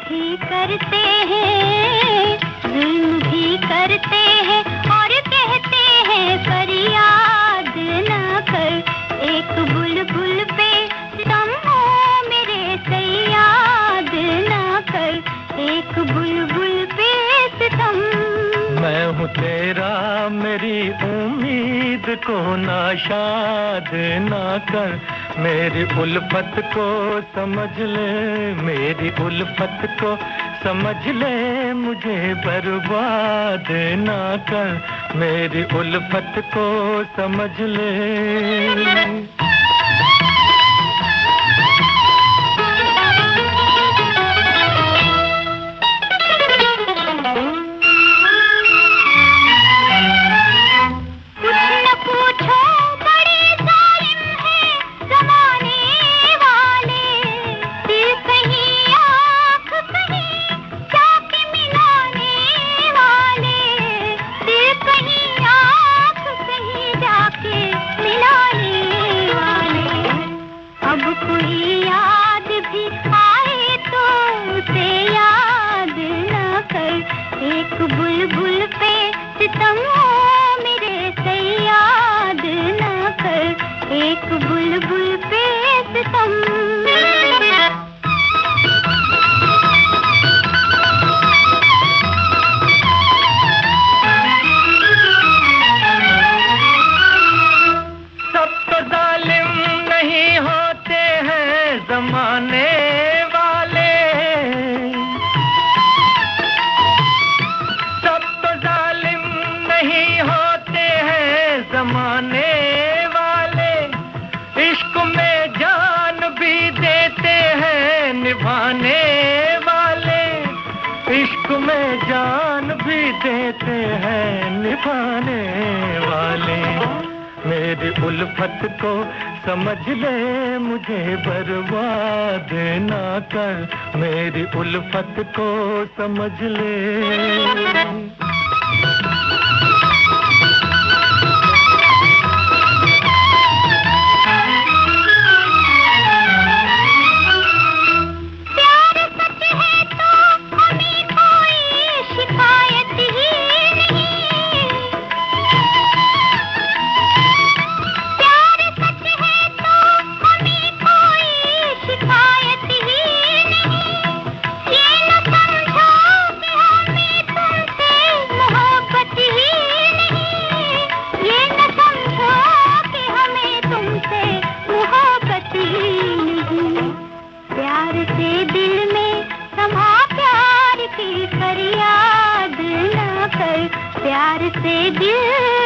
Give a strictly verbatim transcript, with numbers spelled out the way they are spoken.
भी करते हैं, जुल्म भी करते हैं और कहते हैं फरियाद न कर। एक बुलबुल पे तुम हो मेरे सयाद न कर, एक बुलबुल पे सितम। मैं हूँ तेरा मेरी उम्मीद को नाशाद ना कर, मेरी उल्फत को समझ ले, मेरी उल्फत को समझ ले, मुझे बर्बाद ना कर, मेरी उल्फत को समझ ले। एक बुलबुल पे सितम हो मेरे सयाद न कर, एक बुलबुल पे सितम। सब तो जालिम नहीं होते हैं जमाने जमाने वाले, इश्क में जान भी देते हैं निभाने वाले, इश्क में जान भी देते हैं निभाने वाले। मेरी उल्फत को समझ ले, मुझे बर्बाद ना कर, मेरी उल्फत को समझ ले। प्यार से दिल